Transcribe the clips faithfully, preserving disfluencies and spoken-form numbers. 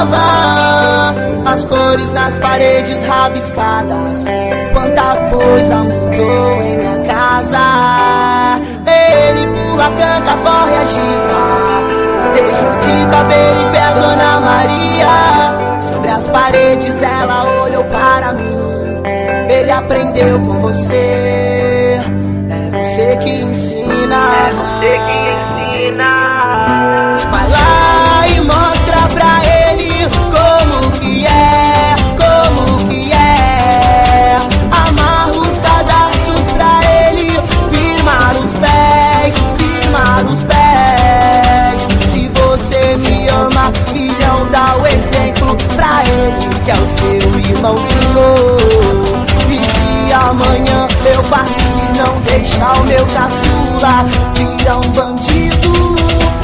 pintava as cores nas paredes rabiscadas. Quanta coisa mudou em minha casa. Ele pula, canta, corre, agita, deixa de cabelo em pé, Dona Maria. Sobre as paredes ela olhou para mim. Ele aprendeu com você. É você que ensina. É você que ensina. Vai lá e mostra pra ele como que é, como que é. Amarra os cadarços pra ele, firmar os pés, firmar os pés. Se você me ama, filhão, dá o exemplo pra ele, que é o seu irmãozinho. E se amanhã eu partir e não deixar o meu caçula virar um bandido,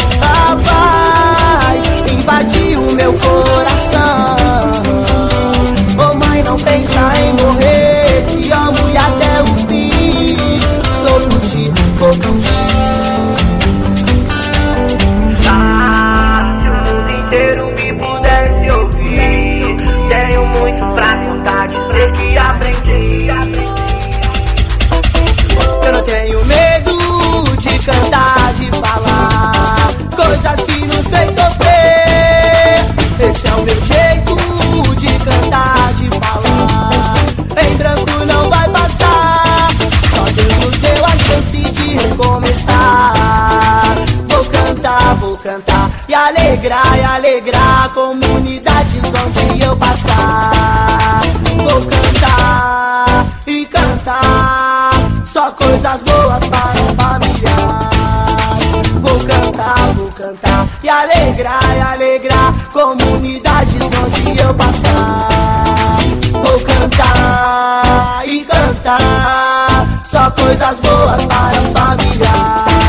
rapaz, invadiu o meu coração. Ô mãe, não pensa em morrer, te amo e até o fim. Sou por ti, vou por ti. Ah, se o mundo inteiro me pudesse ouvir, tenho muito pra contar, dizer que aprendi, aprendi. Eu não tenho medo de cantar, de falar coisas que nos fez sofrer. Esse é o meu jeito de cantar, de falar. Em branco não vai passar, só Deus nos deu a chance de recomeçar. Vou cantar, vou cantar e alegrar, e alegrar comunidades onde eu passar. Vou cantar e cantar só coisas boas para os familiares. Vou cantar, vou cantar e alegrar, e alegrar comunidades onde eu passar. Vou cantar e cantar só coisas boas para os familiares.